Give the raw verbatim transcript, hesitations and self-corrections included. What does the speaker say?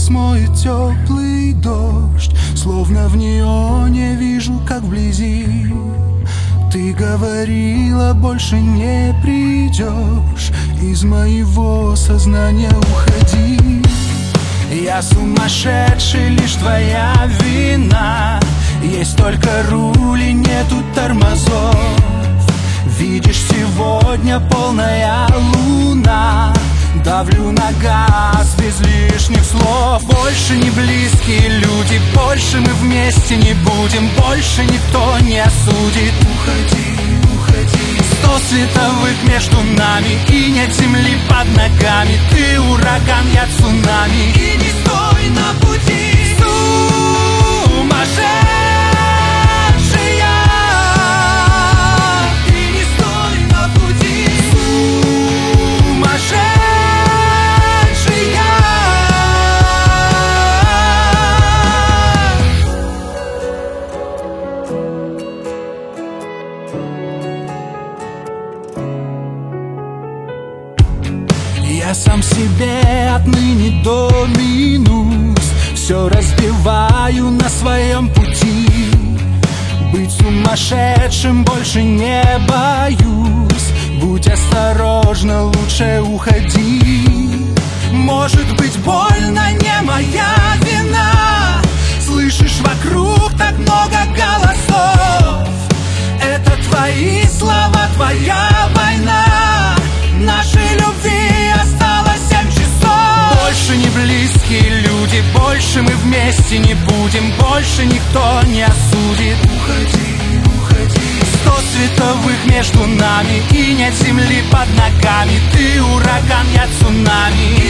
смоет теплый дождь, словно в неоне вижу, как вблизи. Ты говорила, больше не придешь, из моего сознания уходи. Я сумасшедший, лишь твоя вина. Есть только руль и нету тормозов. Видишь, сегодня полная луна. Давлю на газ без лишних слов. Больше не близкие люди, больше мы вместе не будем, больше никто не осудит. Уходи, уходи. Сто световых между нами и нет земли под ногами. Ты ураган, я цунами, и не стой на пути. Сумасшедшая, и не стой на пути. Сумасшедшая. Я сам себе отныне до минус все разбиваю на своем пути. Быть сумасшедшим больше не боюсь. Будь осторожна, лучше уходи. Может быть, больно, не моя вина. Слышишь, вокруг так много голосов. Это твои слова, твоя война. Нашей любви осталось семь часов. Больше не близкие люди, больше мы вместе не будем, больше никто не осудит. Уходи, уходи. Сто световых между нами и нет земли под ногами. Ты ураган, я цунами.